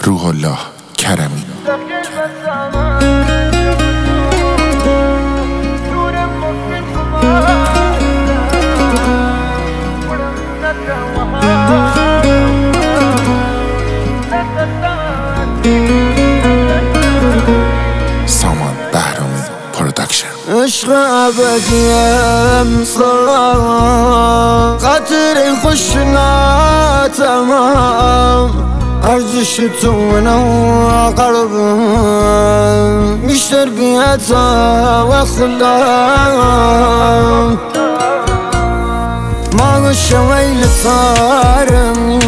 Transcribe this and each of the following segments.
روح الله کرمی. سامان بهرامی پرودکشن. عشق ابدیم صلاح قطر خوشنا تمام ارزش تو منو قلبم بیشتر بیعتا و خلا ما شویل صارمی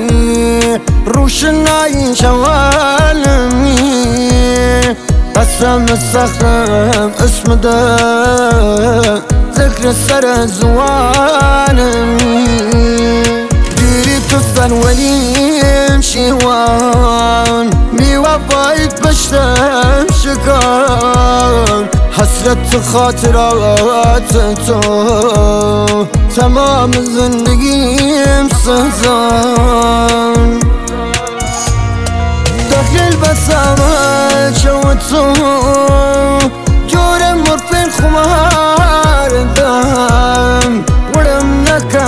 روشنایی شوالمی قسم الصخرم اسم ده ذكر سر زوانمي ديري تصل وليم شيوان مي وفايت بشتم شكان حسرت خاطرات تو تمام زندگیم سهزان داخل بسامت شوتو جورم مرفين خمار دم ورم نكا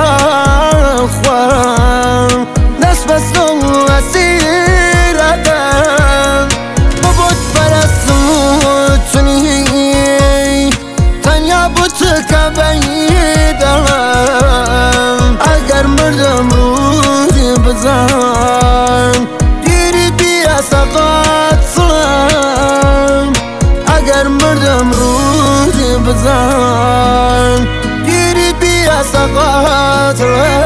وهاخوان ناس بسو اسير ادم ببوت برسوتني تنيا بوتك بعيدم اگر مردم روحي بزن سقط صلام اگر مردم روحی بزن گیری بیا سقط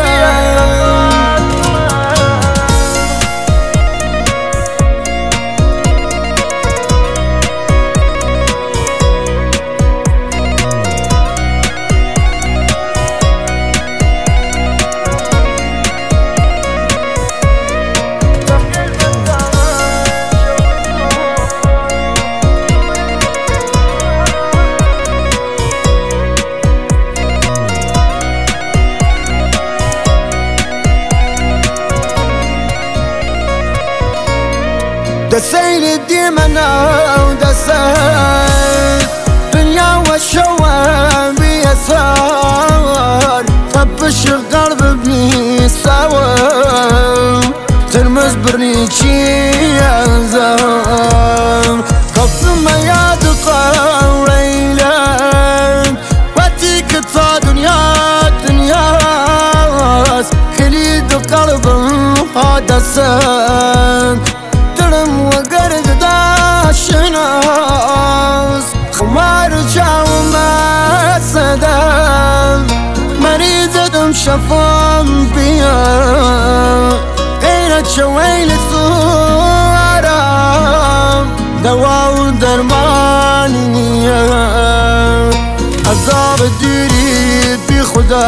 دسيل ديمنا ودسيل دنيا والشوام بيسار طبش القلب بيساوم ترمز بريتشي ينزام قف ما يدقى وليلان واتيك تا دنيا كليد قلب هذا سن وقرد داشناس خمار جاو ما صدام مريضة شفام بيا غيرت شويل الصورة دواء درمانية عذاب الديري بخدا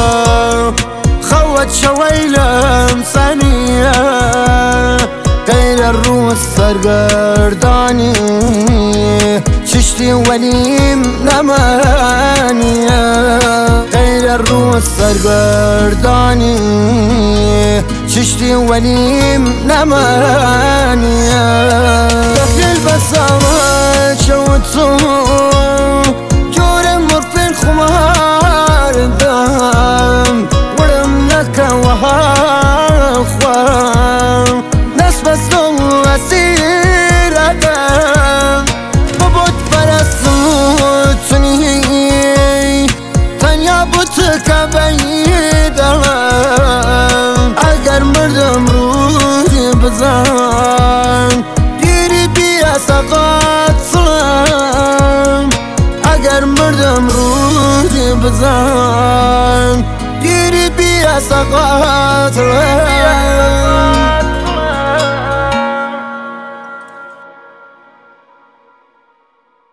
خوت شويل ثانية غير الروح سرگردانی چشتی ولیم نمانیه غير الروح سرگردانی چشتی ولیم نمانیه داخل بسامت شوتو جورم مرفين خمار دم ورم نكا وهاخوان بسو اسیر ادم ببود برسوتنی تنیا بوتک بعیدم اگر مردم روحی بزن گیری بیا سقط صلام اگر مردم روحی بزن گیری بیا سقط